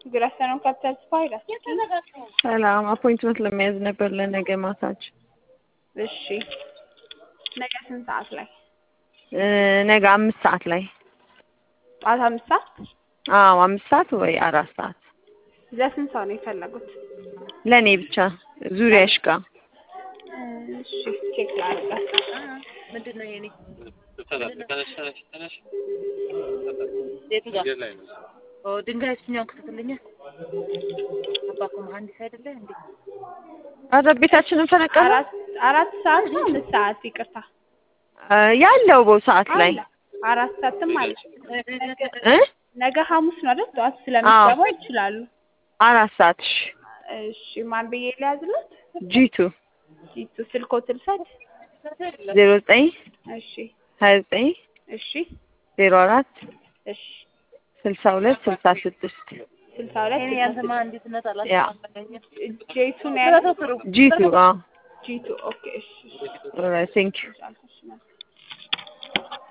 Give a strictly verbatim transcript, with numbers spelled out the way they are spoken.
Good afternoon, Captain Spider. ሰላም አፖይንትመንት ለመያዝ ነበር ለነገ ማሳጅ። እሺ ነገ ስንት ሰዓት ላይ? እ ነገ አምስት ሰዓት ላይ። ጠዋት አምስት ሰዓት? አዎ አምስት ሰዓት ወይ አራት ሰዓት። ለስንት ሰው ነው የፈለጉት? ለኔ ብቻ ዙሪያሽ ጋር። እሺ ቼክ ላድርግ። ምንድነው የኔ? ተነሽ ተነሽ ተነሽ የቱ ጋር? ኦ ድንጋይ እስኛው ከተተለኛ አባኮ መሐንዲስ አይደለ እንዴ? አዛ ቤታችንን ፈነቀለ። አራት አራት ሰዓት ነው አምስት ሰዓት ይቅርታ። ያለው ቦ ሰዓት ላይ አራት ሰዓትም አለ። እ ነገ ሐሙስ ነው አይደል? ጠዋት ስለሚገባ ይችላሉ። አራት ሰዓት እሺ ማን ብዬ ሊያዝለት? ጂቱ ጂቱ ስልኮት ልሰጥ? ዜሮ ዘጠኝ እሺ ሀያ ዘጠኝ እሺ ዜሮ አራት እሺ ስልሳ ሁለት ስልሳ ስድስት ስልሳ ሁለት እኔ ያንተማ እንዴት ነጣላ ተቀበለኝ? ጂቱ ነው ያለው? ጂቱ አዎ ጂቱ ኦኬ እሺ ኦልራይት ቴንክ ዩ